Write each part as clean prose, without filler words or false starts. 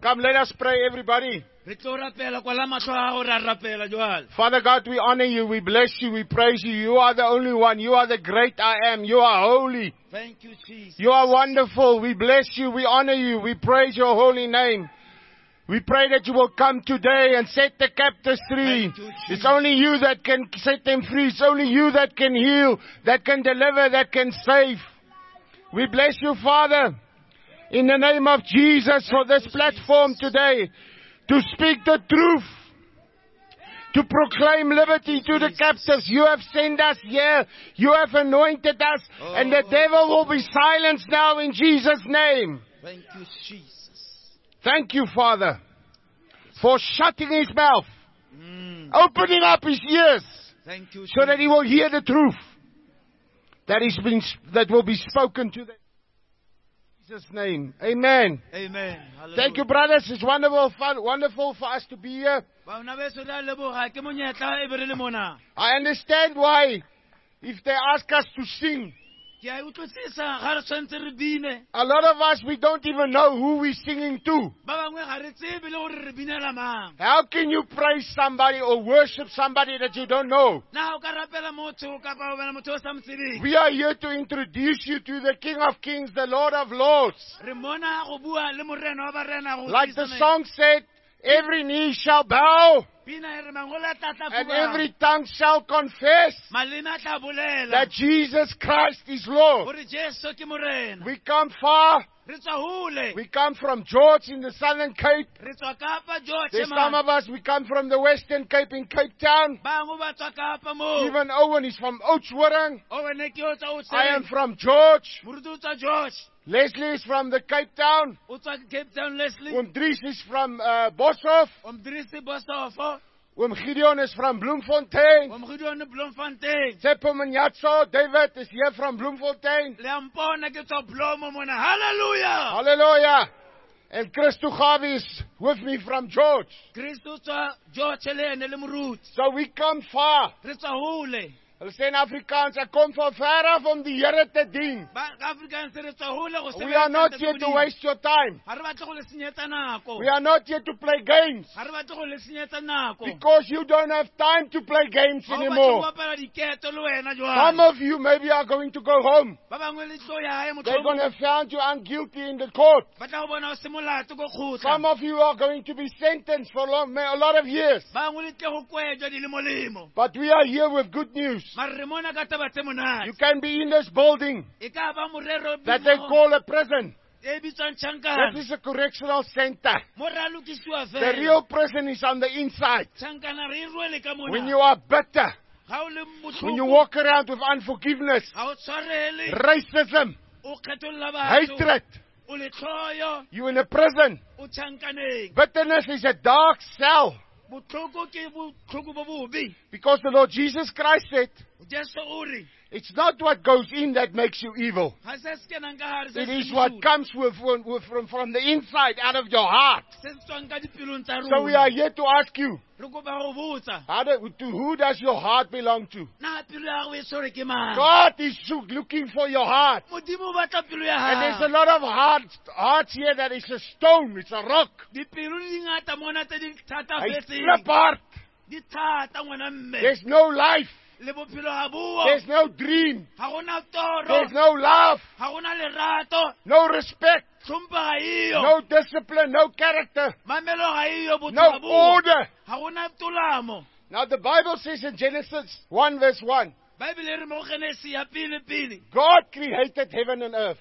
Come, let us pray, everybody. Father God, we honor you, we bless you, we praise you. You are the only one. You are the great I am. You are holy. Thank you, Jesus. You are wonderful. We bless you, we honor you, we praise your holy name. We pray that you will come today and set the captives free. It's only you that can set them free. It's only you that can heal, that can deliver, that can save. We bless you, Father, in the name of Jesus, for this platform today, to speak the truth, to proclaim liberty to the captives. You have sent us here. You have anointed us, and the devil will be silenced now in Jesus' name. Thank you, Jesus. Thank you, Father, for shutting his mouth, opening up his ears, Thank you, so that he will hear the truth that will be spoken to them. In Jesus' name. Amen. Amen. Thank you, brothers. It's wonderful for us to be here. I understand why, if they ask us to sing, a lot of us, we don't even know who we're singing to. How can you praise somebody or worship somebody that you don't know? We are here to introduce you to the King of Kings, the Lord of Lords. Like the song said, every knee shall bow, and every tongue shall confess that Jesus Christ is Lord. We come far. We come from George in the Southern Cape. There's some of us, we come from the Western Cape in Cape Town. Even Owen is from Oudtshoorn. I am from George. Leslie is from the Cape Town. Dries is from Boshoff. Gideon is from Bloemfontein. Tsepo Manyatso, David is here from Bloemfontein. Hallelujah! Hallelujah! And Christo Gavi is with me from George. So we come far. Hulle sê in Afrikaans, ek kom van ver af om die Here te dien. We are not here to waste your time. We are not here to play games. Because you don't have time to play games anymore. Some of you maybe are going to go home. They're going to find you unguilty in the court. Some of you are going to be sentenced for a lot of years. But we are here with good news. You can be in this building that they call a prison. That is a correctional center. The real prison is on the inside. When you are bitter, when you walk around with unforgiveness, racism, hatred, you're in a prison. Bitterness is a dark cell. Because the Lord Jesus Christ said, it's not what goes in that makes you evil. It is what comes from the inside, out of your heart. So we are here to ask you, to who does your heart belong to? God is looking for your heart. And there's a lot of hearts here that is a stone, it's a rock. A flip heart. There's no life. There's no dream. There's no love. No respect. No discipline. No character. No order. Now the Bible says in Genesis 1 verse 1, God created heaven and earth.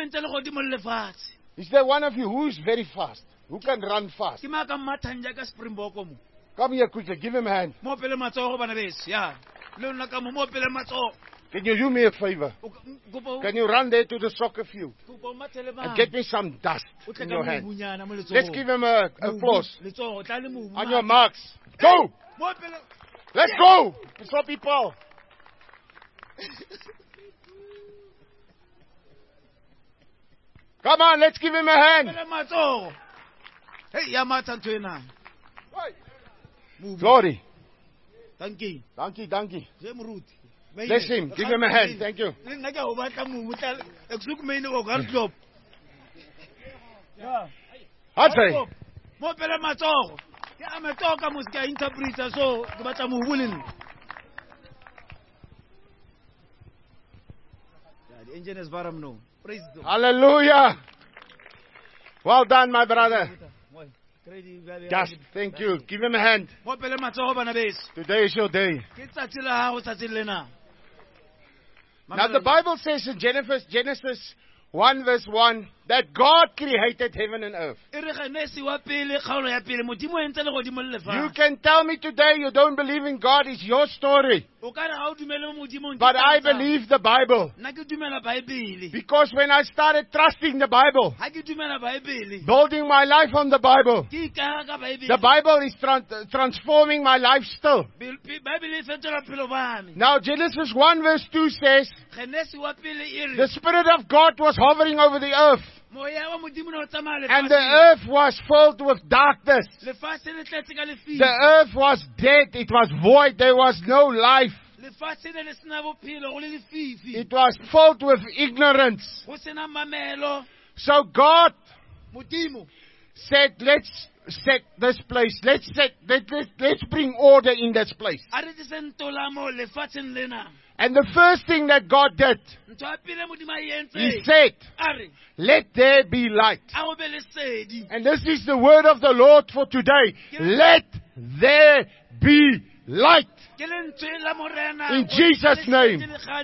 Is there one of you who is very fast? Who can run fast? Come here quickly, give him a hand. Can you do me a favor? Can you run there to the soccer field and get me some dust in your hand? Let's give him an applause. On your marks. Go! Let's go! So people. Come on, let's give him a hand. Glory. Thank you. Bless him. Give him a hand. Thank you. Hatsé. Hallelujah. Well done, my brother. Just thank you. Give him a hand. Today is your day. Now the Bible says in Genesis 1 verse 1 that God created heaven and earth. You can tell me today you don't believe in God, it's your story. But I believe the Bible. Because when I started trusting the Bible, building my life on the Bible is transforming my life still. Now Genesis 1 verse 2 says, the Spirit of God was hovering over the earth. And the earth was filled with darkness. The earth was dead. It was void. There was no life. It was filled with ignorance. So God said, let's set this place. Let's bring order in this place. And the first thing that God did, He said, let there be light. And this is the word of the Lord for today. Let there be light. In Jesus' name.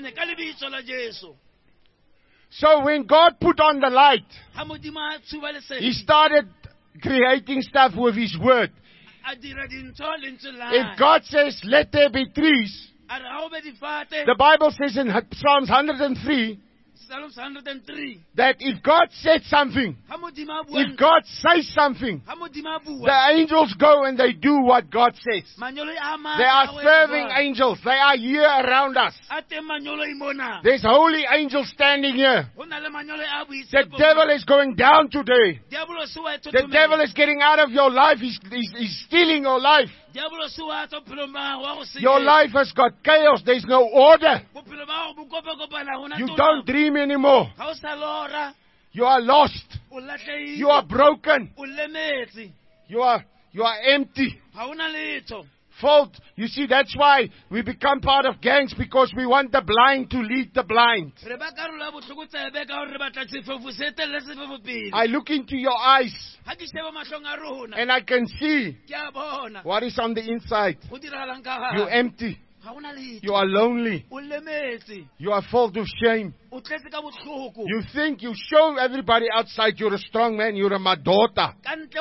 So when God put on the light, He started creating stuff with His word. If God says, let there be trees, the Bible says in Psalms 103 that if God said something, if God says something, the angels go and they do what God says. They are serving angels. They are here around us. There's holy angels standing here. The devil is going down today. The devil is getting out of your life. He's stealing your life. Your life has got chaos. There's no order. You don't dream anymore. You are lost. You are broken. You are empty. Fault. You see, that's why we become part of gangs, because we want the blind to lead the blind. I look into your eyes and I can see what is on the inside. You're empty. You are lonely. You are full of shame. You think you show everybody outside you're a strong man, you're a madota.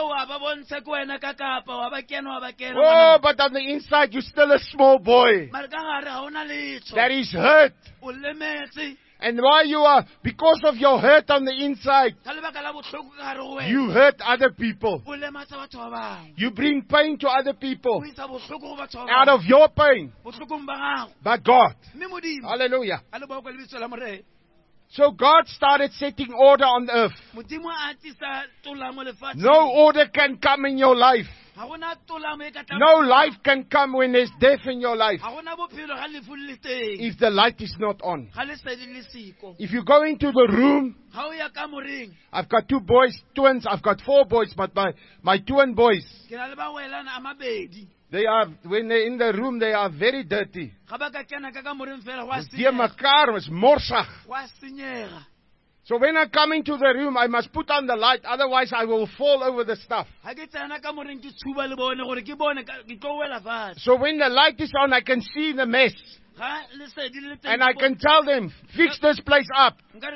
Oh, but on the inside you're still a small boy that is hurt. And why you are, because of your hurt on the inside, you hurt other people. You bring pain to other people out of your pain. But God. Hallelujah. So God started setting order on the earth. No order can come in your life. No life can come when there's death in your life. If the light is not on. If you go into the room, I've got 2 boys, twins. I've got 4 boys, but my twin boys, they are, when they're in the room, they are very dirty. So when I come into the room, I must put on the light, otherwise I will fall over the stuff. So when the light is on, I can see the mess. And I can tell them, fix this place up.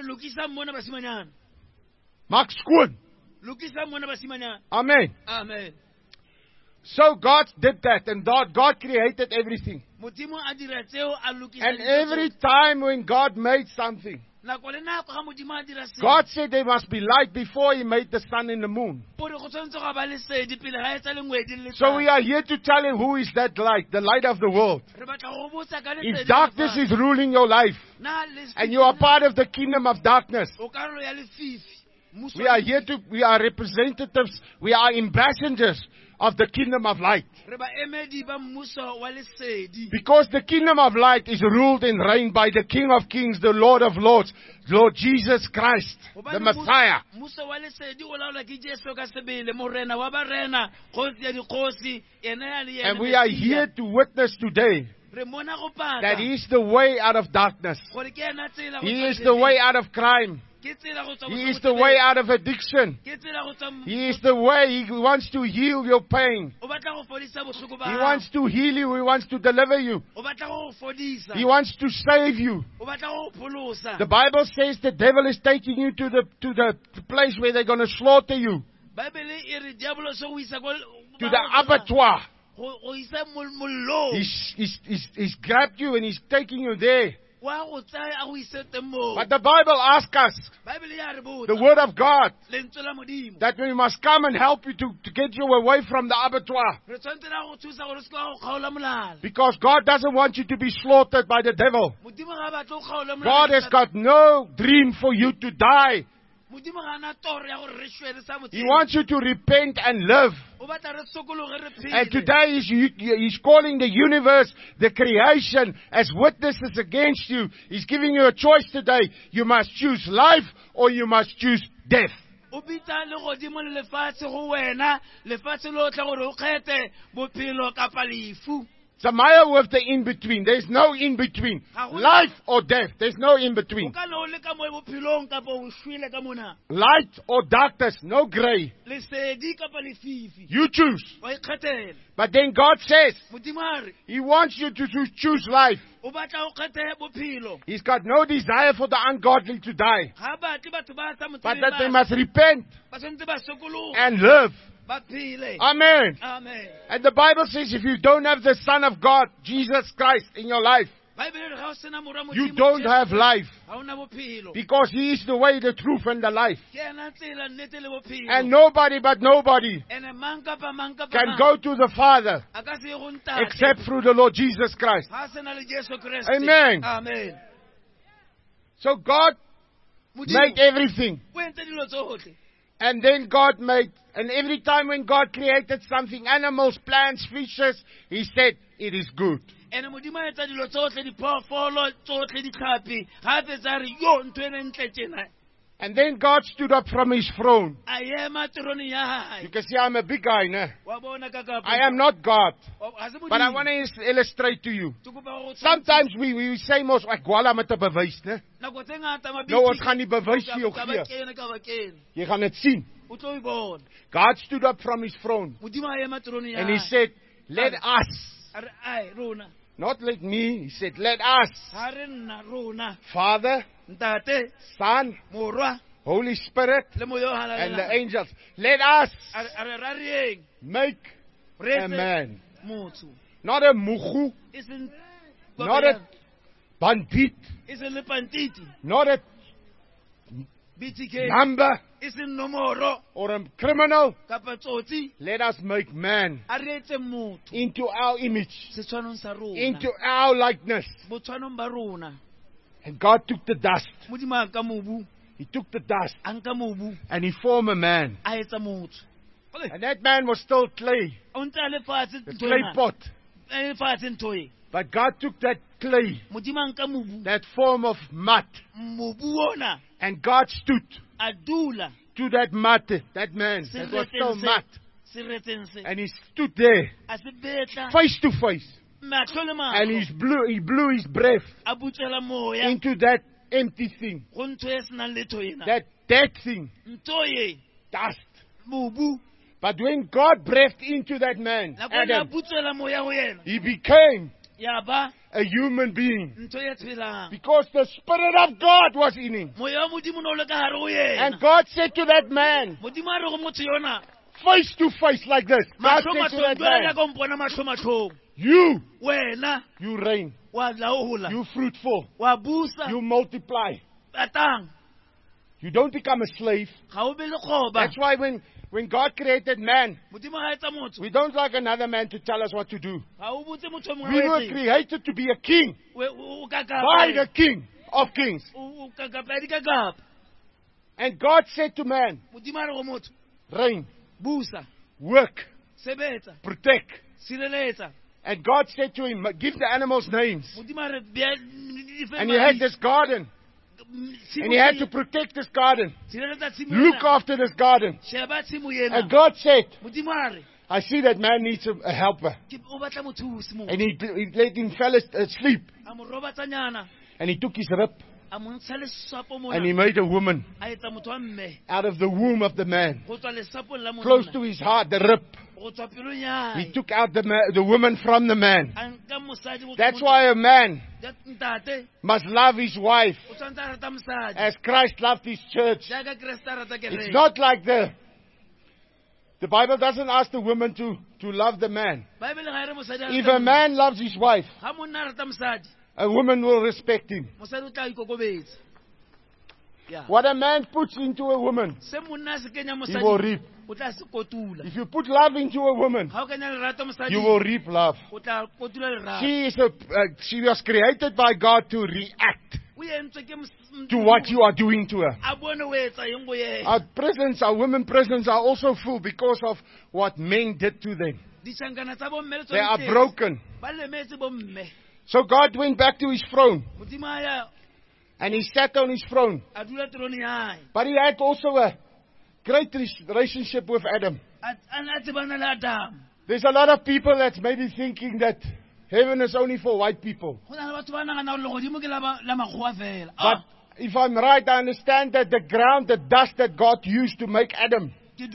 Maak skoon. Amen. Amen. So God did that, and God created everything. And every time when God made something, God said there must be light before He made the sun and the moon. So we are here to tell you who is that light, the light of the world. If darkness is ruling your life, and you are part of the kingdom of darkness, We are here we are representatives, we are ambassadors of the kingdom of light. Because the kingdom of light is ruled and reigned by the King of Kings, the Lord of Lords, Lord Jesus Christ, the Messiah. And we are here to witness today that He is the way out of darkness. He is the way out of crime. He is the way out of addiction. He is the way. He wants to heal your pain. He wants to heal you. He wants to deliver you. He wants to save you. The Bible says the devil is taking you to the place where they're going to slaughter you. To the abattoir. He's grabbed you and he's taking you there. But the Bible asks us, the Word of God, that we must come and help you to get you away from the abattoir. Because God doesn't want you to be slaughtered by the devil. God has got no dream for you to die. He wants you to repent and live. And today He's calling the universe, the creation, as witnesses against you. He's giving you a choice today. You must choose life or you must choose death. Samaya with the in-between. There's no in-between. Life or death. There's no in-between. Light or darkness. No gray. You choose. But then God says He wants you to choose life. He's got no desire for the ungodly to die. But that they must repent and live. Amen. Amen. And the Bible says if you don't have the Son of God, Jesus Christ, in your life, you don't have life. Because He is the way, the truth, and the life. And nobody but nobody can go to the Father except through the Lord Jesus Christ. Amen. Amen. So God made everything. And then God made, and every time when God created something, animals, plants, fishes, He said, it is good. And then God stood up from His throne. You can see I'm a big guy, no? I am not God. But I want to illustrate to you. Sometimes we say most, ek gwala met 'n bewys, né? Nou ons gaan die bewys vir jou gee. Jy gaan dit sien. God stood up from His throne. And He said, let us. Not let me. He said, let us. Father, Son, Holy Spirit, and the angels. Let us make a man. Not a mugu. Not a bandit. Not a number or a criminal. Let us make man into our image, into our likeness. And God took the dust. He took the dust and He formed a man. And that man was still clay, the clay pot. But God took that clay, that form of mud, and God stood to that mud, that man, that was still mud. And He stood there, face to face. And he blew His breath into that empty thing. That dead thing. Dust. But when God breathed into that man, Adam, he became a human being. Because the Spirit of God was in him. And God said to that man, face to face like this, God said to that man, you reign. You fruitful. You multiply. You don't become a slave. That's why when God created man, we don't like another man to tell us what to do. We were created to be a king by the King of Kings. And God said to man, reign, work, protect. And God said to him, give the animals names. And he had this garden. And he had to protect this garden. Look after this garden. And God said, I see that man needs a helper. And he let him fall asleep. And he took his rib. And he made a woman out of the womb of the man. Close to his heart, the rib. He took out the woman from the man. That's why a man must love his wife as Christ loved his church. It's not like the Bible doesn't ask the woman to love the man. If a man loves his wife, a woman will respect him. What a man puts into a woman, he will reap. If you put love into a woman, you will reap love. She was created by God to react to what you are doing to her. Our women prisons are also full because of what men did to them. They are broken. So God went back to his throne. And he sat on his throne. But he had also a great relationship with Adam. There's a lot of people that's maybe thinking that heaven is only for white people. But if I'm right, I understand that the ground, the dust that God used to make Adam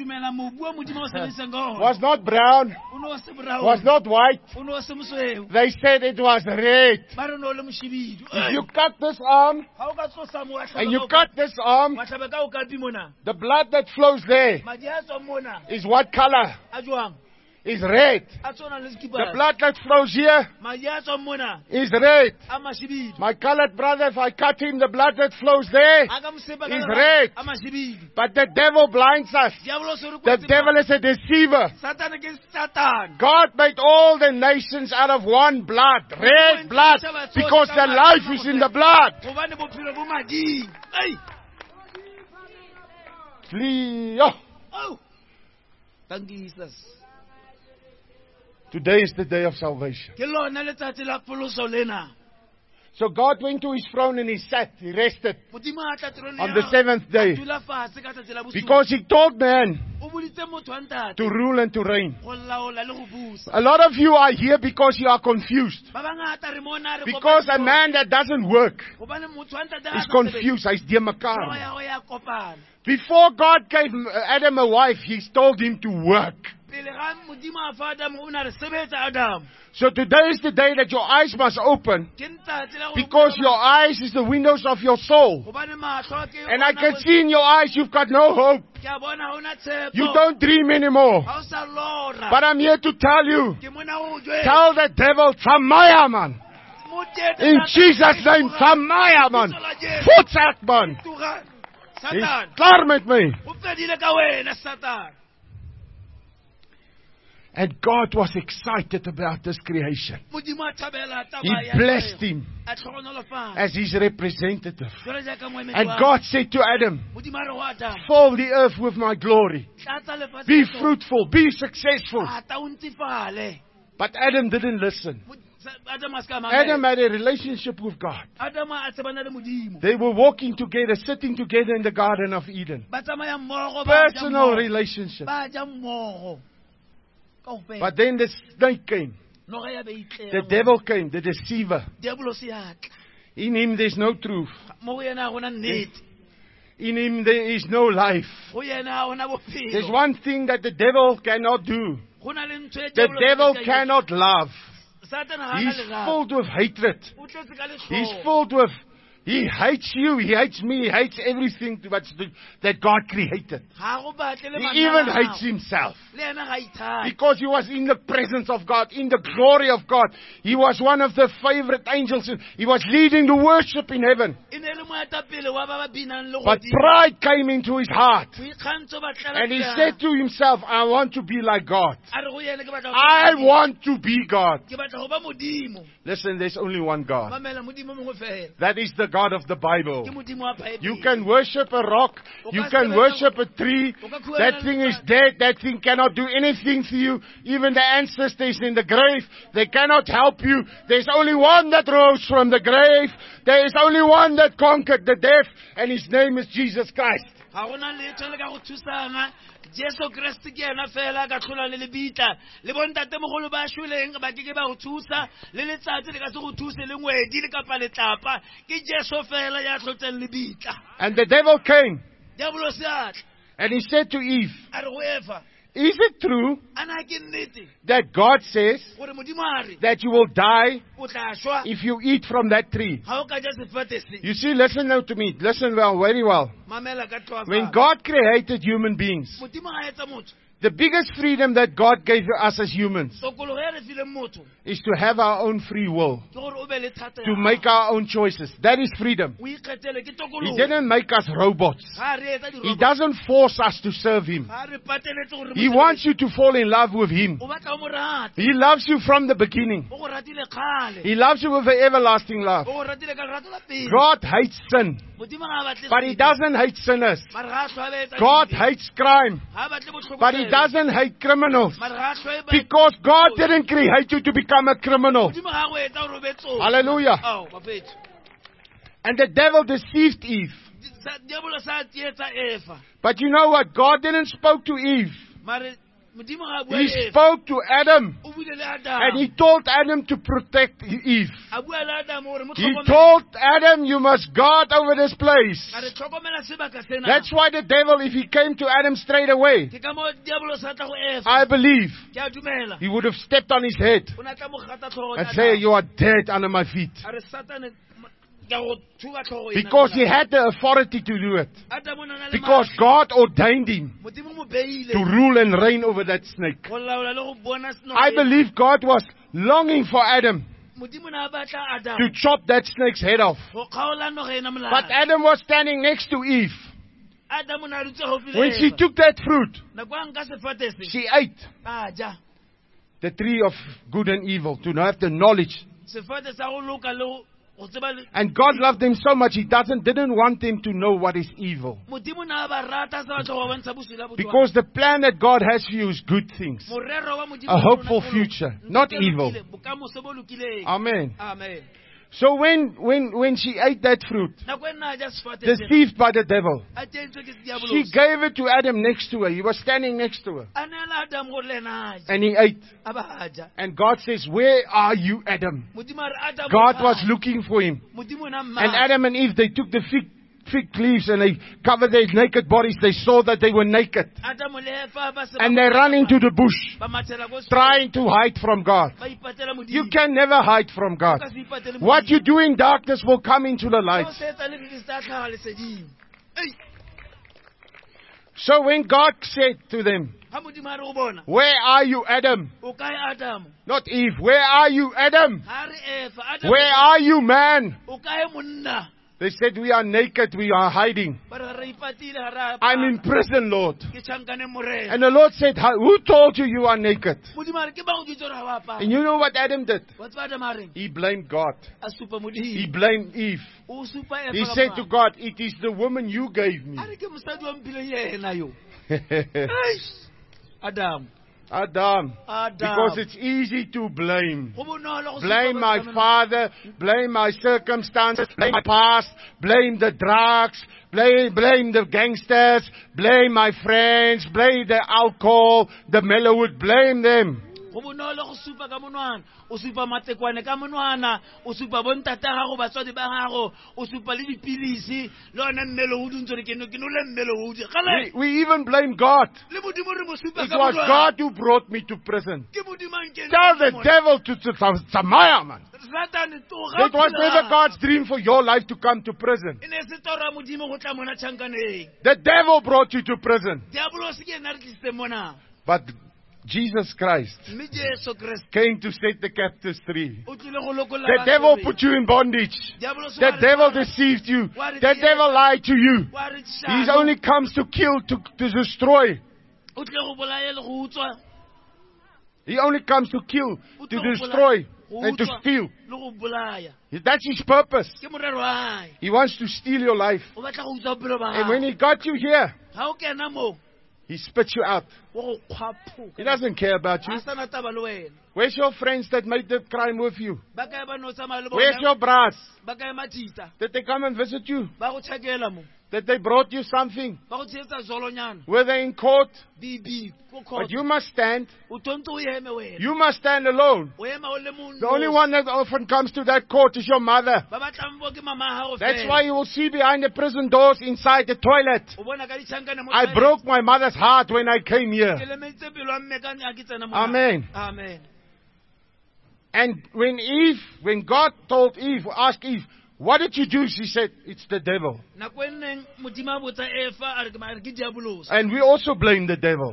was not brown, was not white. They said it was red. If you cut this arm, and you cut this arm, the blood that flows there is what color? Is red. The blood that flows here is red. My colored brother, if I cut him, the blood that flows there is red. But the devil blinds us. The devil is a deceiver. God made all the nations out of one blood, red blood, because the life is in the blood. Flee. Thank you, Jesus. Today is the day of salvation. So God went to his throne and he sat, he rested on the seventh day. Because he told man to rule and to reign. A lot of you are here because you are confused. Because a man that doesn't work is confused. He's dear mekaar. Before God gave Adam a wife, he told him to work. So today is the day that your eyes must open, because your eyes is the windows of your soul. And I can see in your eyes you've got no hope. You don't dream anymore. But I'm here to tell you, tell the devil, Tsamaya man. In Jesus' name, Tsamaya man. Voetsak man. He's klaar met my. And God was excited about this creation. He blessed him as his representative. And God said to Adam, fill the earth with my glory. Be fruitful, be successful. But Adam didn't listen. Adam had a relationship with God. They were walking together, sitting together in the Garden of Eden. Personal relationship. But then the snake came. The devil came, the deceiver. In him there's no truth. In him there is no life. There's one thing that the devil cannot do. The devil cannot love. He's filled with hatred. He's filled with... He hates you, he hates me, he hates everything that God created. He even hates himself. Because he was in the presence of God, in the glory of God. He was one of the favorite angels. He was leading the worship in heaven. But pride came into his heart. And he said to himself, I want to be like God. I want to be God. Listen, there's only one God. That is the God of the Bible. You can worship a rock. You can worship a tree. That thing is dead. That thing cannot do anything for you. Even the ancestors in the grave, they cannot help you. There's only one that rose from the grave. There is only one that conquered the death, and his name is Jesus Christ. Jesu Christ ke ena fela ka tlhola le lebitla le bontate mogolo ba shuleng ba ke ba go thusa le letsatsi le ka se go thuse le ngwedi le kapa letlapa ke Jesu fela ya tlhotseng lebitla. And the devil came Diabolo se atla and he said to Eve, a re go efa is it true ana ke nnete that God says gore modimo a re that you will die o tla shwa if you eat from that tree? ha o ka ja sefate se? You see, listen now to me. Listen very well. Mamela ka tloa When God created human beings, modimo a etsa motho the biggest freedom that God gave us as humans tokologo ya re fileng motho is to have our own free will, ke gore o be le thata to make our own choices. That is freedom. o ikgethele ke He tokologo didn't make us robots. ha re etsa He dirobo doesn't force us to serve Him. ha re pateletse gore He wants you to fall in love with Him. o batla o mo rata He loves you from the beginning. o go ratile kgale He loves you with an everlasting love. o go ratile ka lerato la pele God hates sin, modimo ga batle but He doesn't hate sinners. mare ga a tlhoa etsa God hates crime, ha batle botlhoko but He doesn't hate criminals. mare ga a tlhoa ba Because God didn't create you to become a criminal. modimo ga go etsa gore o be tso Hallelujah. bapetso And the devil deceived Eve. diabolo sa tsietsa efa But you know what? God didn't spoke to Eve. mare modimo ga a bua He le efa spoke to Adam. o buile le And Adam He told Adam to protect Eve. a bua le Adam gore mo He tlhokomele told Adam, you must guard over this place. a re tlhokomela sebaka sena That's why the devil, if he came to Adam straight away, ke ka mo diabolo sa tla go efa I believe ke a dumela he would have stepped on his head o na tla mo gata tlhogo and say, you are dead under my feet. a re satane ke a go thuba tlhogo Because he had the authority to do it. Adam o na le Because God ordained him modimo mo beile to rule and reign over that snake. go laola le go bona seno I believe God was longing for Adam modimo na batla Adam to chop that snake's head off. go kgaola no ge ena But molao Adam was standing next to Eve. Adam o na dutse gaufi le When she Eva. took that fruit, nako a nka sefate se she ate a ja the tree of good and evil, to have the knowledge. sefate sa go loka le go tseba le And God loved them so much, He didn't want them to know what is evil. modimo na ba rata sa batho go bontsha bosula botho Because the plan that God has for you is good things. morero wa modimo A hopeful future, not evil. bokamoso bo lokileng Amen. amen So when she ate that fruit, nako e nna a ja sefate se deceived by the devil, a tentswe ke she sediabolosi gave it to Adam next to her. He was standing next to her. a neela Adam gore le ena a ja And he ate. a ba a ja And God says, where are you, Adam? modimo a re Adam God o was kae? looking for him. modimo na mma And Adam and Eve, they took the fig leaves and they covered their naked bodies. They saw that they were naked. Adam le Eva ba se And they ran into the bush, ba mathela go trying to hide from God. ba ipatela modimo You can never hide from God. ka se ipatele What you do in darkness will come into the light. se etsa le di sa tlhaga leseding ei So when God said to them, ha modimo a re go bona where are you, Adam? o kae Adam Not Eve. Where are you, Adam? ha re Eva Adam Where are you, man? o kae monna They said, we are naked. We are hiding. ba re ipatile ha ra I'm in prison, Lord. ke tšhankane morena And the Lord said, who told you you are naked? modimo a re ke ba go ditse gore ga wa apara And you know what Adam did? wa tseba Adam a reng He blamed God. a supa He modimo blamed Eve. o supa Eva He ka said to morago. God, it is the woman you gave me. a re ke mosadi wa mpileng yena yo Eish. Adam Adam. Adam Because it's easy to blame. go bonolo go Blame supa my batho ba father, blame my circumstances, blame my past, blame the drugs, blame the gangsters, blame my friends, blame the alcohol, the mellowwood, blame them. go bonolo go supa ka monwana o supa matekwane ka monwana o supa bontate ga go batswadi ba gago o supa le dipilisi le ona mmelo o duntse re ke no le mmelo o di gale We even blame God. le modimo re mo supa It ka was monwana God who brought me to prison. ke modimo a nkentse Tell the mona. devil to Samaya, man. Satane toga It was never God's dream for your life to come to prison. e ne se tora modimo go tla mona tšhankaneng The devil brought you to prison. diabolo se ke ena re tlisitse mona But Jesus Christ mme jesu kreste came to set the captives free. o tlile go lokolla The batho devil be. put you in bondage. Diabolo se The wa re devil tshwara. deceived you. Wa re The tsietsa. devil lied to you. Wa re He tshano. only comes to kill, to destroy. o tlile go bolaya le go utswa He only comes to kill, to destroy, and to steal. That's his purpose. He wants to steal your life. And when he got you here, he spits you out. He doesn't care about you. Where's your friends that made the crime with you? Where's your bras? Did they come and visit you? That they brought you something? Were they in court? But you must stand. You must stand alone. The only one that often comes to that court is your mother. That's why you will see behind the prison doors inside the toilet. I broke my mother's heart when I came here. Amen. Amen. And when God told Eve, asked Eve, what did you do? She said, it's the devil. And we also blame the devil.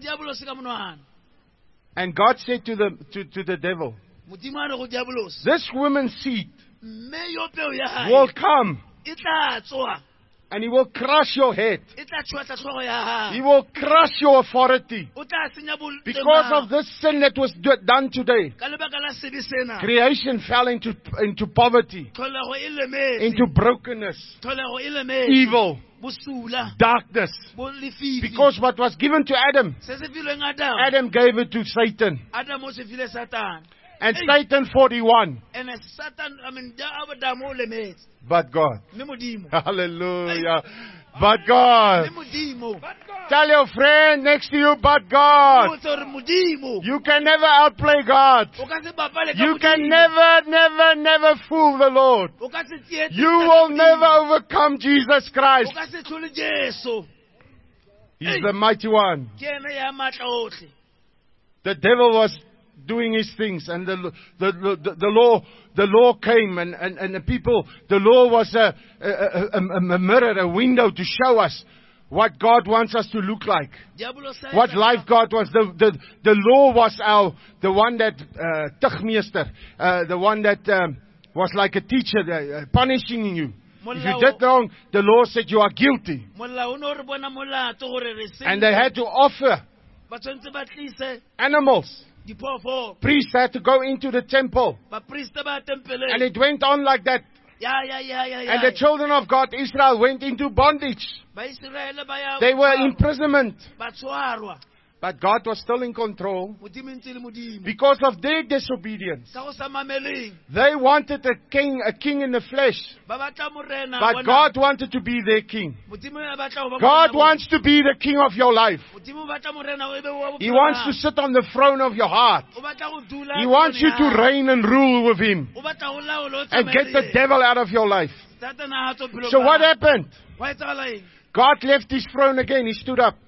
And God said to the devil, this woman's seed will come. And he will crush your head. He will crush your authority. Because of this sin that was done today, creation fell into poverty, into brokenness, evil, darkness. Because what was given to Adam, Adam gave it to Satan. And Satan 41. But God. Hallelujah. But God. Tell your friend next to you, but God. You can never outplay God. You can never fool the Lord. You will never overcome Jesus Christ. He's the mighty one. The devil was doing his things, and the law came, and the people, the law was a mirror, a window to show us what God wants us to look like, what life God wants. The law was the one that tuchtmeester, the one that was like a teacher punishing you. If you did wrong, the law said you are guilty, and they had to offer animals. Priests had to go into the temple. And it went on like that. And the children of God, Israel, went into bondage. They were in imprisonment. But God was still in control because of their disobedience. They wanted a king in the flesh. But God wanted to be their king. God wants to be the king of your life. He wants to sit on the throne of your heart. He wants you to reign and rule with Him and get the devil out of your life. So what happened? God left His throne again. He stood up.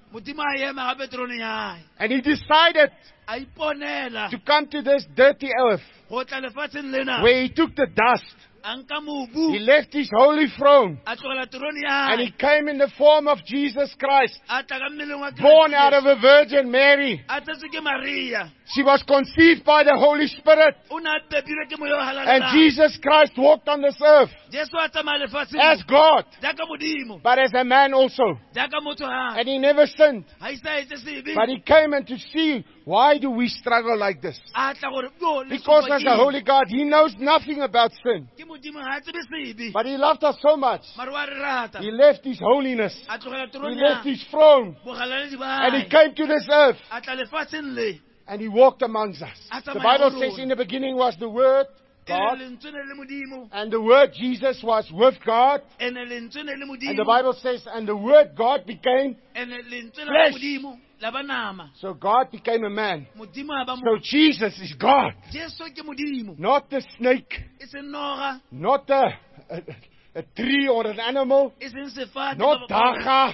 And He decided to come to this dirty earth where He took the dust. He left His holy throne and He came in the form of Jesus Christ, born out of a Virgin Mary. She was conceived by the Holy Spirit, and Jesus Christ walked on this earth as God, but as a man also. And He never sinned, but He came and to see, why do we struggle like this? Because as a holy God, He knows nothing about sin. But He loved us so much. He left His holiness. He left His throne. And He came to this earth. And He walked amongst us. The Bible says in the beginning was the Word, God. And the Word Jesus was with God. And the Bible says, and the Word God became flesh. So God became a man. So Jesus is God. Not the snake. Not a tree or an animal. Not Daga.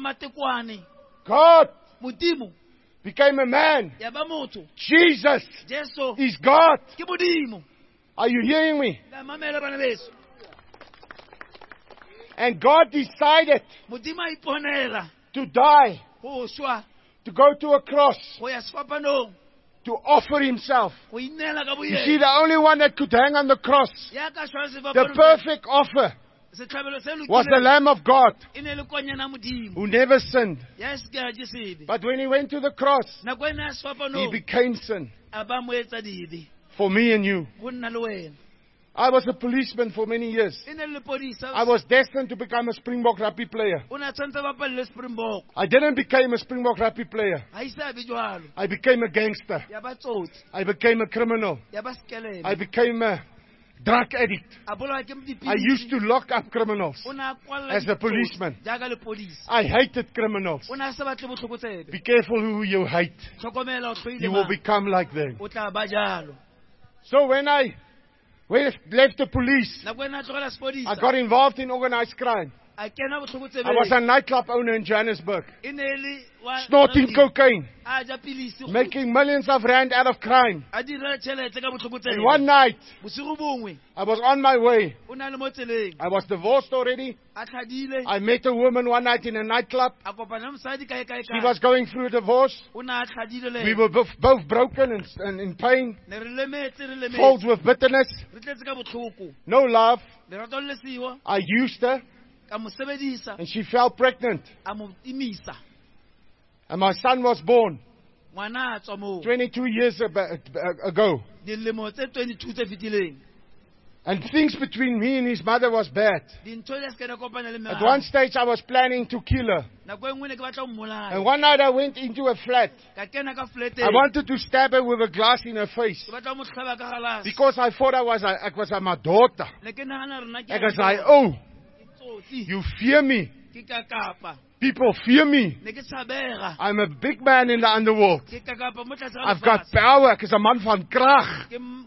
God became a man. Jesus is God. Are you hearing me? And God decided to die, to go to a cross, to offer Himself. You see, the only one that could hang on the cross, the perfect offer, was the Lamb of God who never sinned. But when he went to the cross, he became sin for me and you. I was a policeman for many years. I was destined to become a Springbok rugby player. I didn't become a Springbok rugby player. I became a gangster. I became a criminal. I became a drug addict. I used to lock up criminals as a policeman. I hated criminals. Be careful who you hate. You will become like them. So when I left the police, I got involved in organized crime. I was a nightclub owner in Johannesburg, snorting cocaine, making millions of rand out of crime. And one night, I was on my way. I was divorced already. I met a woman one night in a nightclub. She was going through a divorce. We were both broken and in pain, filled with bitterness, no love. I used her. And she fell pregnant. And my son was born 22 years ago. And things between me and his mother was bad. At one stage I was planning to kill her. And one night I went into a flat. I wanted to stab her with a glass in her face. Because I thought I was my daughter. I was like, oh, you fear me. People fear me. I'm a big man in the underworld. I've got power because I'm man van krag.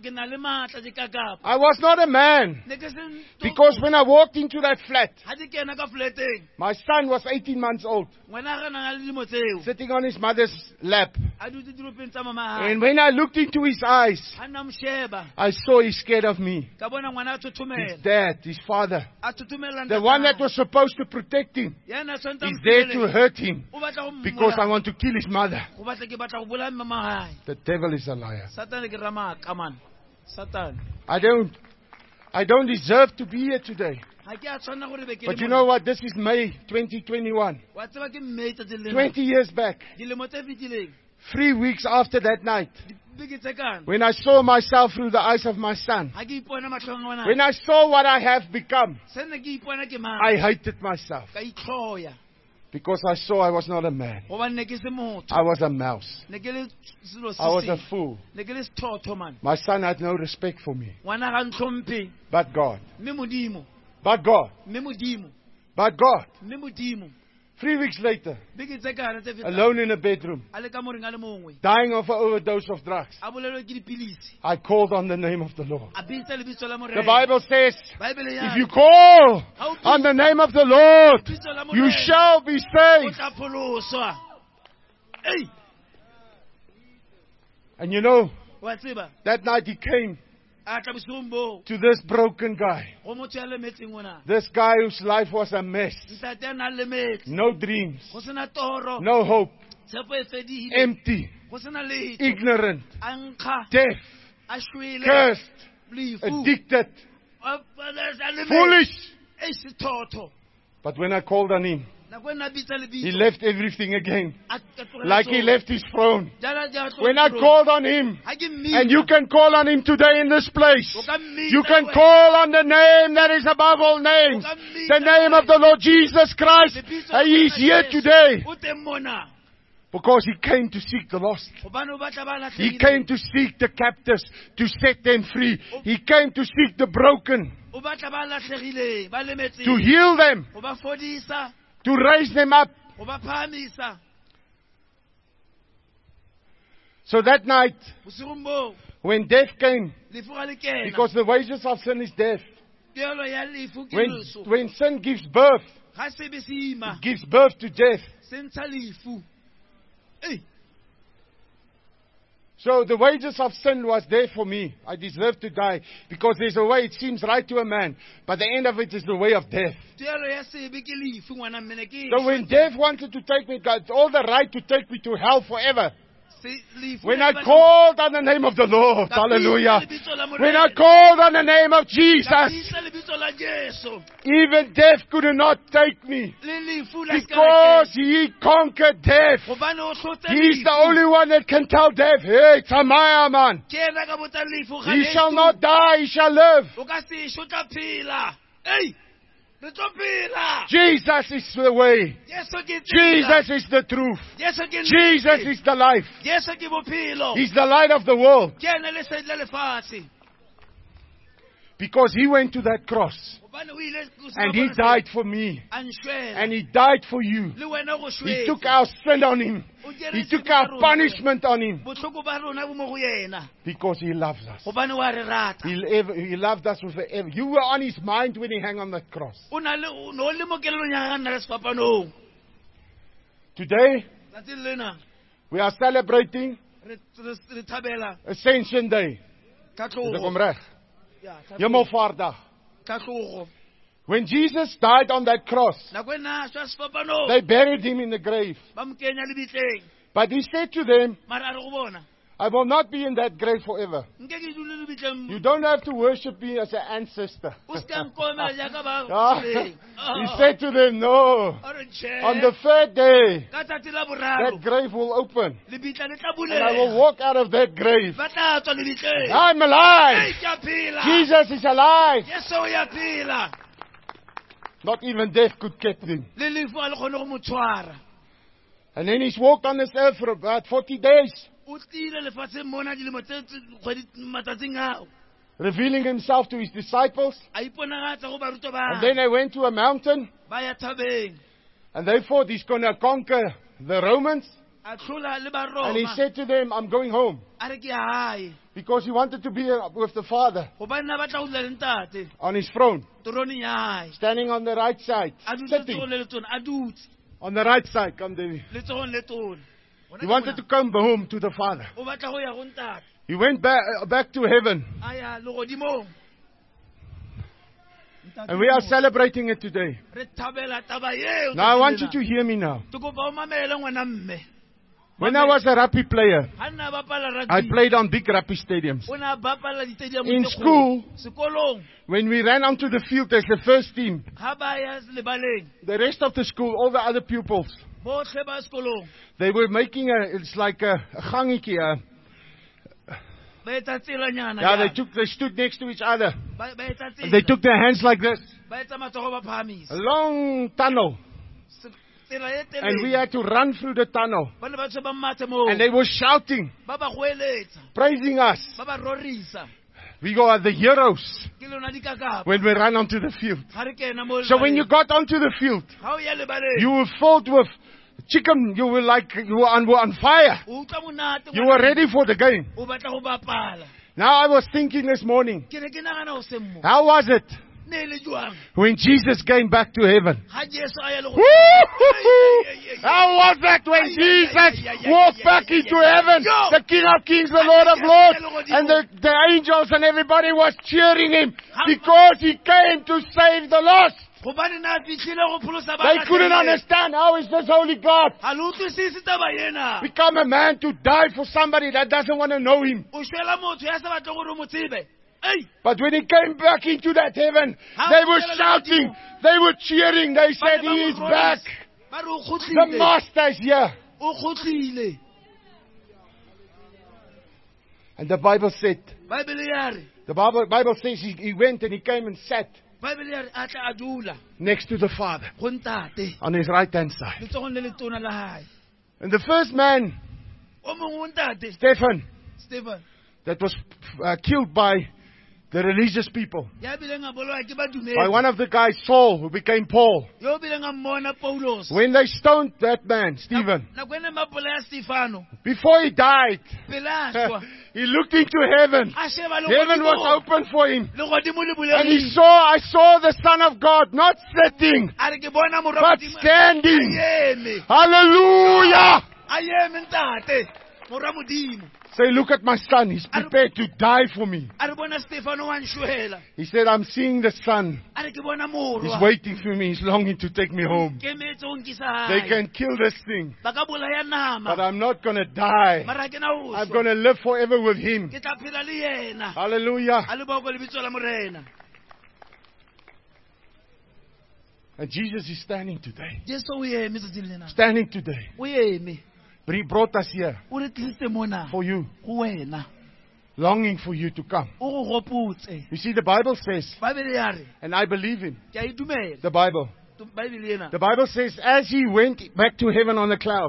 I was not a man. Because when I walked into that flat, my son was 18 months old, sitting on his mother's lap. And when I looked into his eyes, I saw he's scared of me. His dad, his father, the one that was supposed to protect him, is there to hurt him because I want to kill his mother. The devil is a liar. I don't deserve to be here today. But you know what? This is May 2021. 20 years back. 3 weeks after that night, when I saw myself through the eyes of my son, when I saw what I have become, I hated myself. Because I saw I was not a man. I was a mouse. I was a fool. My son had no respect for me. But God. But God. But God. 3 weeks later, alone in a bedroom, dying of an overdose of drugs, I called on the name of the Lord. The Bible says, if you call on the name of the Lord, you shall be saved. And you know, that night he came to this broken guy. This guy whose life was a mess. No dreams. No hope. Empty. Ignorant. Deaf. Cursed. Addicted. Foolish. But when I called on him, he left everything again. Like he left his throne. When I called on him, and you can call on him today in this place. You can call on the name that is above all names. The name of the Lord Jesus Christ. And he is here today. Because he came to seek the lost. He came to seek the captives, to set them free. He came to seek the broken, to heal them, to raise them up. So that night, when death came, because the wages of sin is death. When sin gives birth, it gives birth to death. So the wages of sin was there for me. I deserve to die because there's a way it seems right to a man, but the end of it is the way of death. So when death wanted to take me, God, all the right to take me to hell forever. When I called on the name of the Lord, hallelujah. When I called on the name of Jesus, even death could not take me. Because He conquered death. He's the only one that can tell death, hey, Tamaya man. He shall not die, he shall live. Jesus is the way. Jesus is the truth. Jesus is the life. He's the light of the world. Because He went to that cross. And He died for me. And He died for you. He took our sin on Him. He took our punishment on Him. Because He loves us. He loved us with the. You were on His mind when He hung on that cross. Today, we are celebrating Ascension Day. Hemelvaartdag. When Jesus died on that cross, they buried Him in the grave. But He said to them, I will not be in that grave forever. You don't have to worship me as an ancestor. He said to them, no. On the third day, that grave will open. And I will walk out of that grave. I'm alive. Jesus is alive. Not even death could keep Him. And then He's walked on this earth for about 40 days. Revealing Himself to His disciples. And then they went to a mountain. And they thought He's going to conquer the Romans. And He said to them, I'm going home. Because He wanted to be with the Father. On His throne. Standing on the right side. Sitting. On the right side. Come there. He wanted to come home to the Father. He went back to heaven. And we are celebrating it today. Now I want you to hear me now. When I was a rugby player, I played on big rugby stadiums. In school, when we ran onto the field as the first team, the rest of the school, all the other pupils, they were making it's like a gangetje. Yeah, they stood next to each other. And they took their hands like this. A long tunnel. And we had to run through the tunnel. And they were shouting, praising us. We are the heroes when we ran onto the field. So when you got onto the field, you were filled with chicken. You were on fire. You were ready for the game. Now I was thinking this morning, how was it when Jesus came back to heaven? How was that when Jesus walked back into heaven? The King of Kings, the Lord of Lords, and the angels and everybody was cheering Him because He came to save the lost. They couldn't understand, how is this holy God become a man to die for somebody that doesn't want to know Him? But when He came back into that heaven, they were shouting, they were cheering, they said, He is back. The Master is here. And the Bible said, the Bible says He went and He came and sat next to the Father on His right hand side. And the first man, Stephen, that was killed by the religious people, by one of the guys, Saul, who became Paul. When they stoned that man, Stephen, before he died, he looked into heaven. Heaven was open for him. And I saw the Son of God not sitting, but standing. Hallelujah! Say, look at my son. He's prepared to die for me. He said, I'm seeing the son. He's waiting for me. He's longing to take me home. They can kill this thing, but I'm not going to die. I'm going to live forever with him. Hallelujah. And Jesus is standing today. Standing today. But he brought us here for you. Longing for you to come. You see, the Bible says, and I believe him, the Bible. The Bible says, as he went back to heaven on the cloud,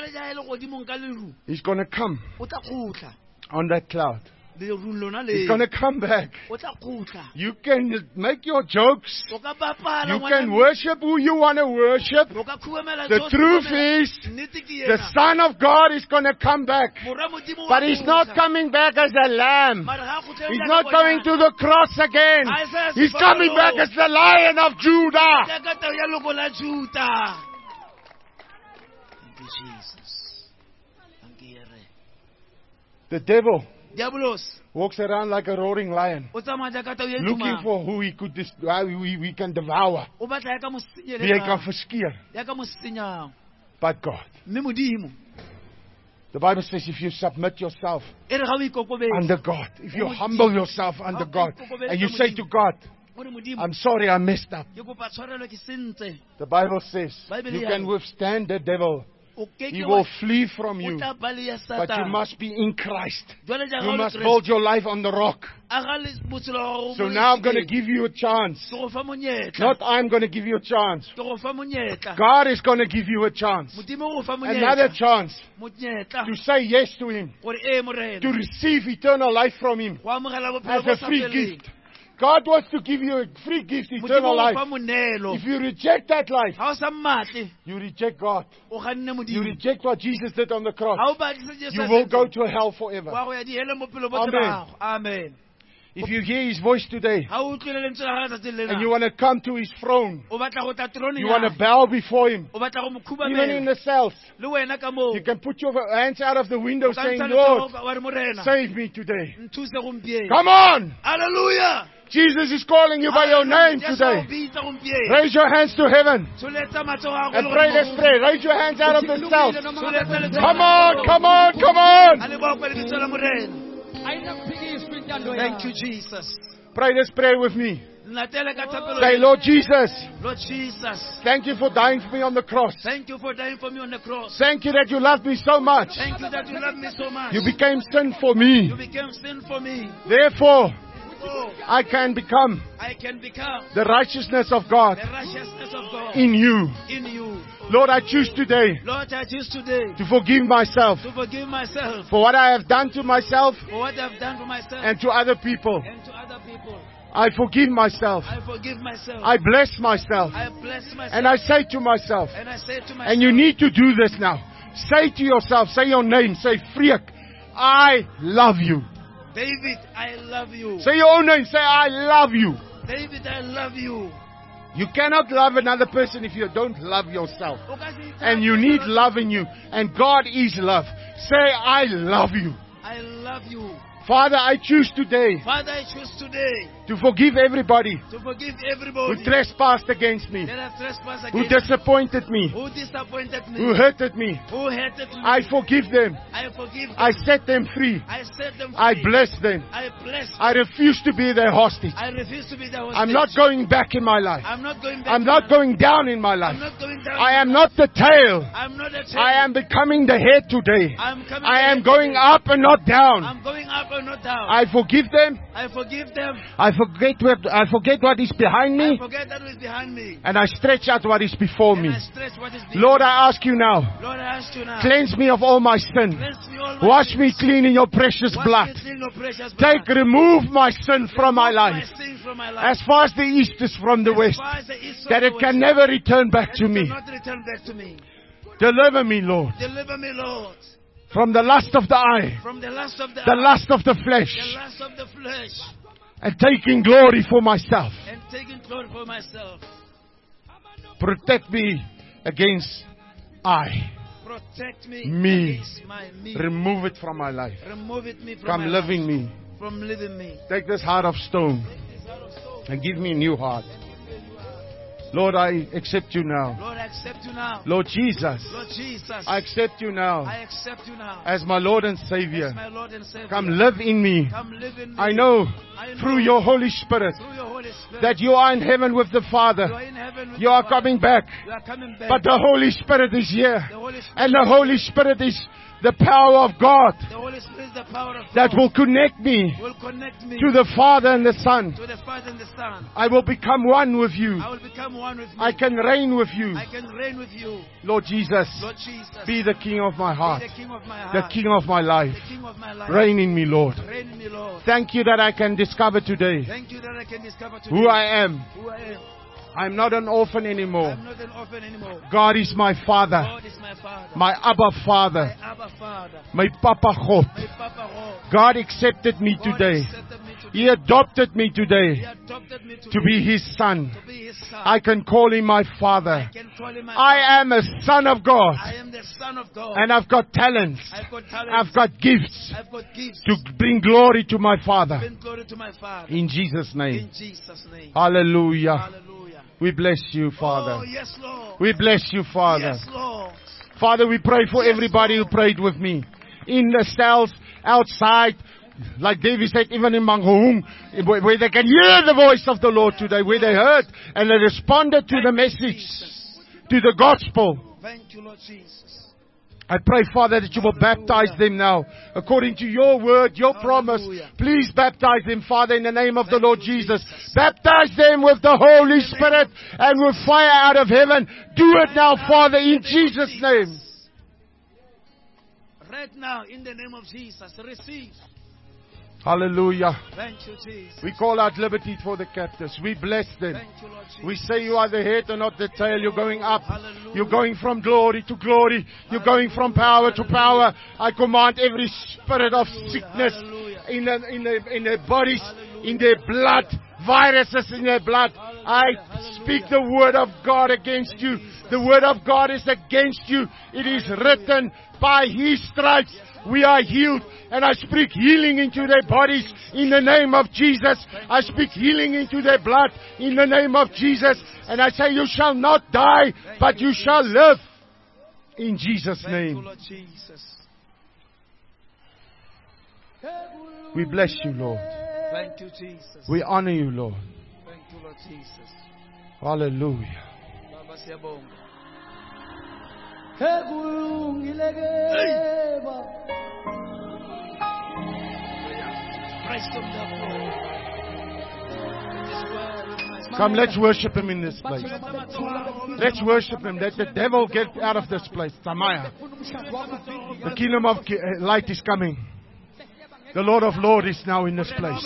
he's going to come on that cloud. He's going to come back. You can make your jokes. You can worship who you want to worship. The truth is, the Son of God is going to come back. But he's not coming back as a lamb. He's not going to the cross again. He's coming back as the Lion of Judah. Thank you, Jesus. The devil walks around like a roaring lion, looking for who he could we can devour. Wie hy kan verskeer. But God. The Bible says if you submit yourself under God, if you humble yourself under God, and you say to God, I'm sorry I messed up. The Bible says you can withstand the devil. He will flee from you. But you must be in Christ. You must build your life on the rock. So now I'm going to give you a chance. Not I'm going to give you a chance. God is going to give you a chance. Another chance to say yes to Him. To receive eternal life from Him as a free gift. God wants to give you a free gift, eternal life. If you reject that life, you reject God. You reject what Jesus did on the cross. You will go to hell forever. Amen. If you hear His voice today, and you want to come to His throne, you want to bow before Him, even in the cells, you can put your hands out of the window saying, Lord, save me today. Come on! Hallelujah! Jesus is calling you by your name today. Raise your hands to heaven and pray this prayer. Raise your hands out of the cells. Come on, come on, come on. Thank you, Jesus. Pray this prayer with me. Say, Lord Jesus. Lord Jesus. Thank you for dying for me on the cross. Thank you for dying for me on the cross. Thank you that you loved me so much. Thank you that you loved me so much. You became sin for me. You became sin for me. Therefore, I can become the righteousness of God, in you. Lord, I choose today to forgive myself for what I have done to myself and to other people. I forgive myself. I bless myself. And I say to myself, and you need to do this now. Say to yourself, say your name, say, Freek, I love you. David, I love you. Say your own name. Say, I love you. David, I love you. You cannot love another person if you don't love yourself. And you need love in you. And God is love. Say, I love you. I love you. Father, I choose today. Father, I choose today to forgive everybody. To forgive everybody who trespassed against me. Who disappointed me. Who disappointed me. Who hurted me. Who hurted me. I forgive them. I forgive them. I set them free. I set them free. I bless them. I bless them. I refuse to be their hostage. I refuse to be their hostage. I'm not going back in my life. I'm not going back. I'm not going down in my life. I'm not going down. I am not the tail. I'm not the tail. I am becoming the head today. I am going today. Up and not down. I'm going up and not down. I forgive them. I forgive them. I forget what is behind me. I forget that is behind me. And I stretch out what is before me. I stretch what is Lord, I ask you now. Lord, I ask you now. Cleanse me of all my sin. Wash me clean in your precious blood. Remove my sin from my life. As far as the east is from the west. That it can never return back to me. Deliver me, Lord. Deliver me, Lord. From the lust of the eye. From the lust of the eye. Lust of the flesh. The lust of the flesh. And taking glory for myself. And taking glory for myself. Protect me against eye. protect me. against me. Remove it from my life. Remove it from Come my live life. in me. From living me. Take this heart of stone and give me a new heart. Lord, I accept you now. Lord, I accept you now. Lord Jesus, Lord Jesus, I accept you now I accept you now as my Lord and Savior. as my Lord and Savior. Come live in me. Come live in me. I know through your Holy Spirit through your Holy Spirit that you are in heaven with the you Father. are in heaven with You the are Father. coming back. You are coming back. But the Holy Spirit is here. The Holy Spirit, And the Holy Spirit is the power of God the Holy Spirit is the power of that God. will connect me Will connect me to the Father and the Son. to the Father and the Son. I will become one with you. I will become one with you. I can reign with you. I can reign with you. Lord Jesus, Lord Jesus, be the King of my heart, be the King of my the heart, King of my life. the King of my life. Reign in me, Lord. Reign in me, Lord. Thank you that I can discover today Thank you that I can discover today who I am. who I am. I'm not an orphan anymore. I'm not an orphan anymore. God is my Father, God is my Father. my Abba Father, My Abba Father. my Papa God. My Papa God. God accepted me God today. accepted me today. He adopted me He today adopted me to today be His son. to be His son. I can call Him my I Father. can call him my I am a son of God. Father. I am the son of God. And I've got talents. I've got talent. I've got gifts I've got gifts to bring glory to my Father. bring glory to my Father. In Jesus' name. In Jesus' name. Hallelujah. Hallelujah. We bless you, Oh, Father. yes, Lord. We bless you, Father. Yes, Lord. Father, we pray for Yes, everybody who Lord. prayed with me. In the cells, outside, like David said, even in Mangaung, where they can hear the voice of the Lord today, where they heard and they responded to the message, to the gospel. Thank you, Lord Jesus. I pray, Father, that you will baptize them now, according to your word, your promise. Hallelujah. Please baptize them, Father, in the name of the Lord Jesus. Baptize them with the Holy Spirit and with fire out of heaven. Do it now, Father, in Jesus' name. Right now, in the name of Jesus, receive. Hallelujah. Thank you, Jesus. We call out liberty for the captives. We bless them. Thank you, Lord Jesus. We say you are the head and not the tail. You're going up. Hallelujah. You're going from glory to glory. You're going from power to power. I command every spirit of sickness in their bodies, in their blood, viruses in their blood. I speak the word of God against you. The word of God is against you. It is written, by His stripes we are healed. And I speak healing into their bodies in the name of Jesus. I speak healing into their blood in the name of Jesus. And I say, you shall not die, but you shall live. In Jesus' Thank you, name. Lord Jesus. We bless you, Lord. Thank you, Jesus. We honor you, Lord. Thank you, Lord Jesus. Hallelujah. Baba siyabonga. Christ of the Lord. Come, let's worship Him in this place. Let's worship Him. Let the devil get out of this place. Tamaya. The kingdom of light is coming. The Lord of Lords is now in this place.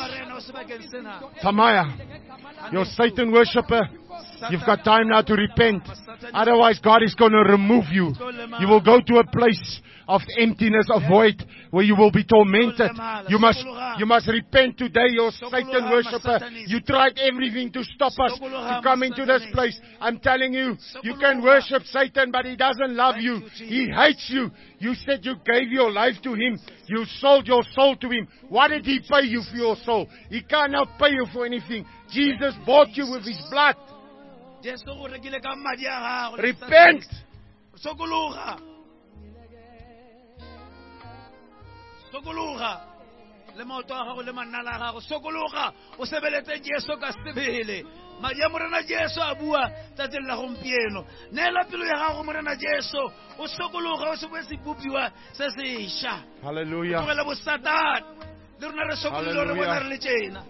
Tamaya. You're Satan worshipper. You've got time now to repent. Otherwise, God is going to remove you. You will go to a place of emptiness, of void, where you will be tormented. You must repent today, you're Satan worshipper. You tried everything to stop us to come into this place. I'm telling you, you can worship Satan, but he doesn't love you. He hates you. You said you gave your life to him. You sold your soul to him. What did he pay you for your soul? He cannot pay you for anything. Jesus bought you with his blood. Repent. Sokologa le maoto a gago le manala a gago sokologa o sebeletse Jesu ka sebele madi a morena Jesu a bua tsatsing la gompieno neela pelo ya gago morena Jesu o sokologa o se bo se bupiwa se sesha. Hallelujah. Go le bo Satan le rona re sokololo re bona re le tjena.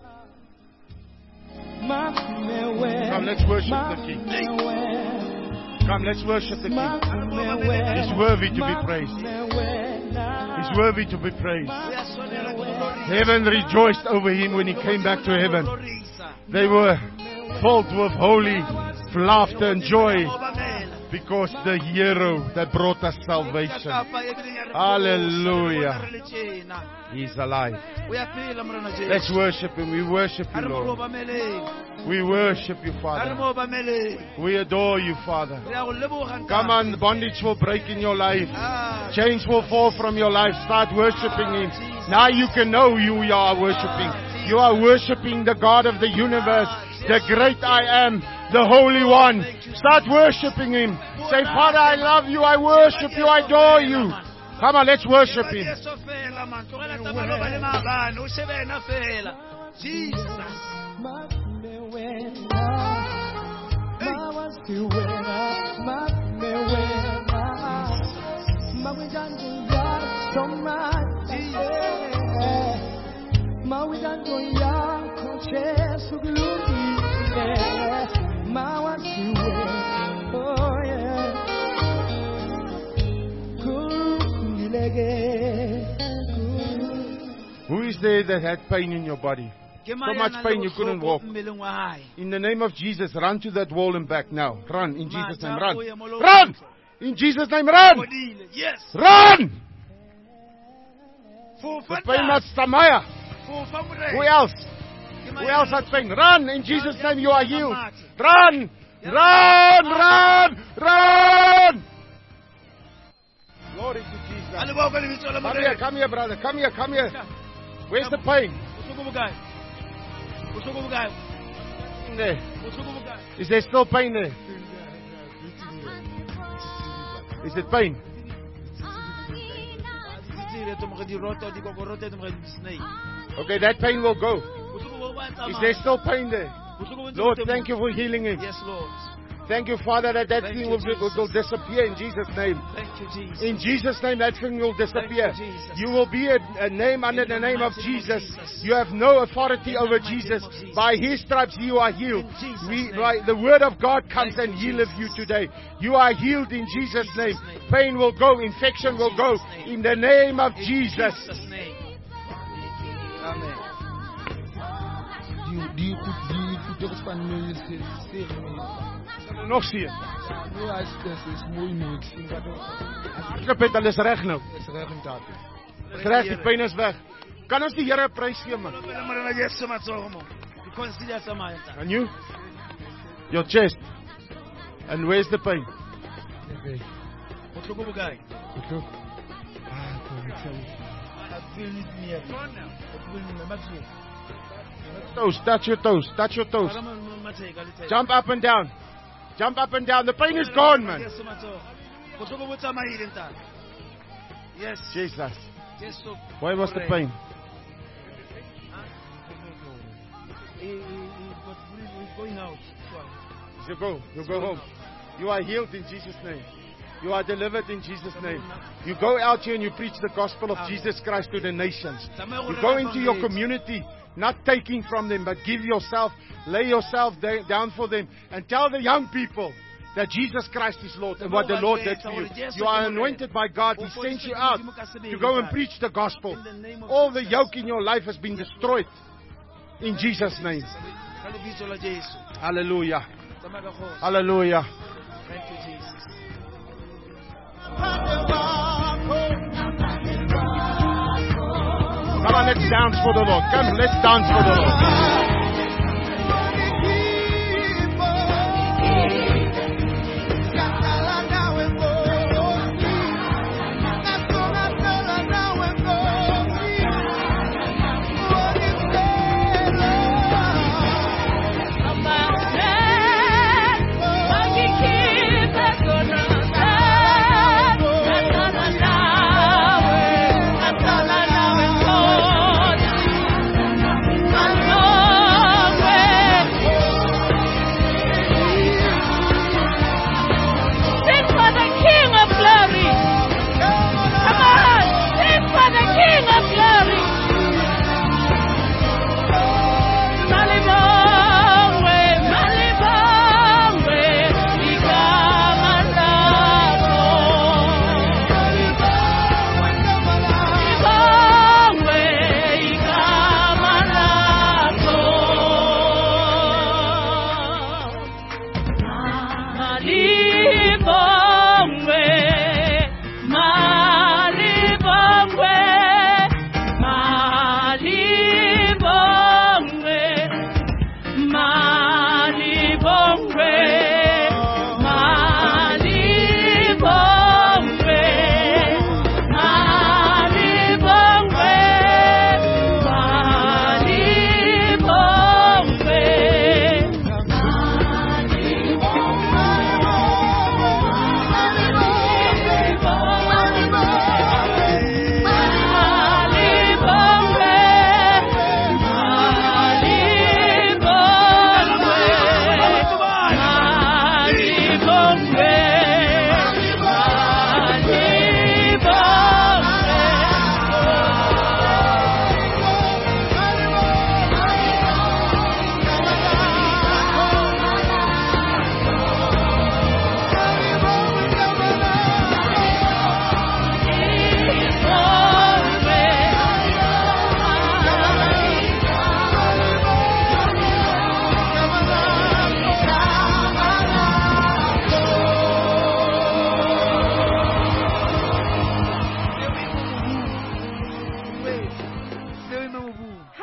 Come, let's worship the King. Come, let's worship the King. He's worthy to be praised. He's worthy to be praised. Heaven rejoiced over him when he came back to heaven. They were filled with holy laughter and joy. Because the hero that brought us salvation. Hallelujah. He's alive. Let's worship Him. We worship you, Lord. We worship you, Father. We adore you, Father. Come on, bondage will break in your life. Chains will fall from your life. Start worshiping Him. Now you can know who you are worshiping. You are worshiping the God of the universe, the great I am, the Holy One. Start worshiping Him. Say, Father, I love you, I worship you, I adore you. Come on, let's worship Him. Who is there that had pain in your body? So much pain you couldn't walk. In the name of Jesus, run to that wall and back now. Run in Jesus' name. Run. Run! In Jesus' name, run! Yes. Run! The pain at Samaya. Who else? Who else had pain? Run! In Jesus' name, you are healed. Run! Run! Run! Run! Glory to Jesus. Come here, brother. Come here. Where's the pain? There. Is there still pain there? Is it pain? Okay, that pain will go. Is there still pain there? Lord, thank you for healing him. Yes, Lord. Thank you, Father, that thing will disappear in Jesus' name. Thank you, Jesus. In Jesus' name, that thing will disappear. You will be a name under the name of Jesus. You have no authority over Jesus. By His stripes, you are healed. The Word of God comes and healeth you today. You are healed in Jesus' name. Pain will go. Infection will go. In the name of Jesus. Amen. Nog zie je. Kapitel is reg nou. Is reg, die pijn is weg. Kan ons die Here prys gee, man? Can you? Your chest. And where's the pain? Toes, touch your toes. Touch your toes. Jump up and down. Jump up and down. The pain is gone, man. Yes. Jesus. Why was the pain? Going out. You go home. You are healed in Jesus' name. You are delivered in Jesus' name. You go out here and you preach the gospel of Jesus Christ to the nations. You go into your community, not taking from them, but give yourself, lay yourself down for them, and tell the young people that Jesus Christ is Lord and what the Lord did for you. You are anointed by God. He sent you out to go and preach the gospel. All the yoke in your life has been destroyed in Jesus' name. Hallelujah. Hallelujah. Thank you, Jesus. Come on, let's dance for the Lord. Come, let's dance for the Lord. Oh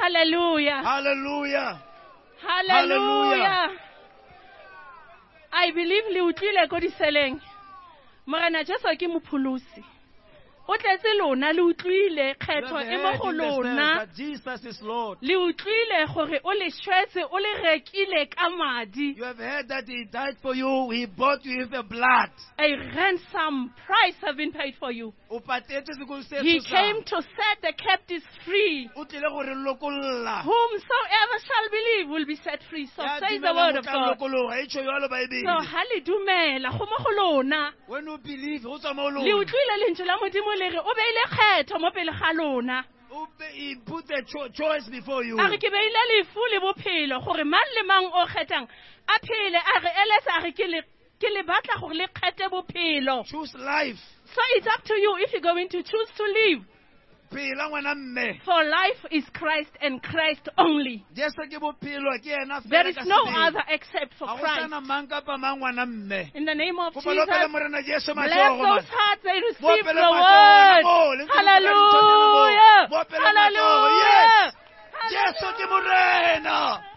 Hallelujah. Hallelujah. Hallelujah. I believe le utlwile ko diseleng. Morena Jesu ke mopholosi. O tletse lona le utlwile kgetho e mo go lona. Jesus is Lord. Le utlwile gore o le shwetse o le rekile ka madi. You have heard that he died for you. He bought you with the blood. A ransom price have been paid for you. He came to set the captives free. Whomsoever shall believe will be set free. So says the word of God. So halidumela go mo go lona. When you believe, Le utlwile lentswe la Modimo le re o beile kgetho mo pele ga lona. he put the choice before you. A re ke beile lefu le bophelo gore mang le mang o kgetang a phele a re elesa a re ke le batla gore le kgethe bophelo. Choose life. So it's up to you if you're going to choose to live. For life is Christ and Christ only. There is no other except for Christ. In the name of Jesus, bless those hearts they receive the word. Hallelujah! Hallelujah! Hallelujah!